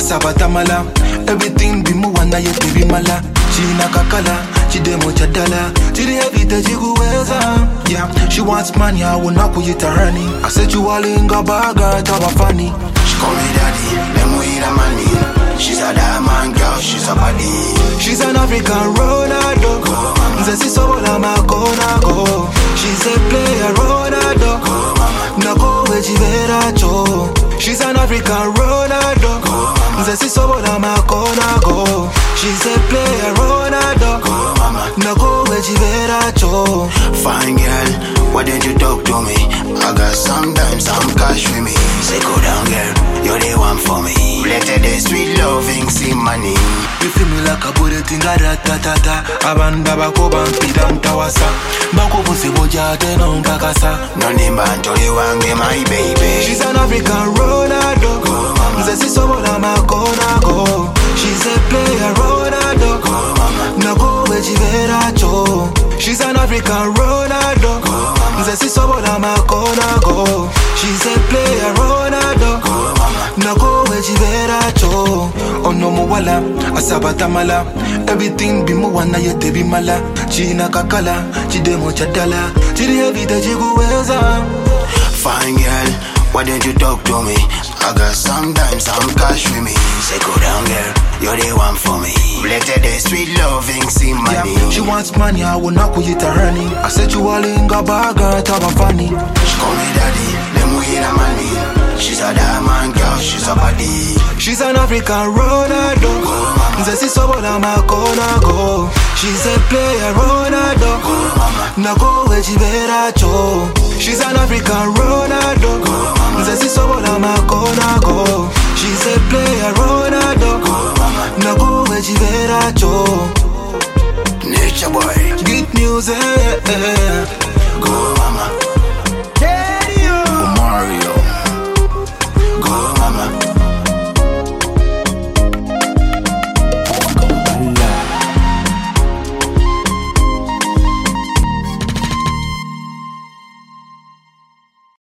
asabatamala. Everything be muwana ye baby mala. China kakala, chidemo chadala. Chidi evite jiguweza. Yeah, she wants money, I will not put it honey. I said you all in gabaga, tawa funny. She call me daddy, let me eat her money. She's a diamond girl, she's a body. She's an African Ronaldo. Nzesi sobola makona go. She's a player Ronaldo. Nako wejibera cho. She's an African Ronaldo. Nzesi sobola makona go. She's a player Ronaldo. Nako wejibera cho. Fine girl, why didn't you talk to me? I got some cash with me. Say go down girl, you're the one for me. Later the sweet loving, see money. You feel me like a bullet in a ratatata. Abanda bako bampida mtawasa. Bako puse boja teno nkakasa. Noni mbantoli wange my baby. She's an African Ronaldo. Nzesi sobola makona go. She's a player Ronaldo. Nako wejibera cho. She's an African Ronaldo. Nzesi sobola makona go. She's a player Ronaldo. Nako wejibera cho. Ono muwala asabatamala. Everything be muwana ye tebi mala. China kakala, chidemo chadala. Chidi evite jiguweza. Fine girl, why didn't you talk to me? I got some cash with me. Say go down girl, you're the one for me. Later the sweet loving, see money. Yeah, she wants money, I will not put it honey. I said you all in gabaga, tawa funny. She call me daddy, let me eat her money. She's a diamond girl, she's a body. She's an African Ronaldo. Nzesi sobola makona go. She's a player Ronaldo. Nako wejibera cho. She's an African Ronaldo. Nzesi sobola makona go. She's a player Ronaldo. Nako wejibera cho. Nature boy. Good news,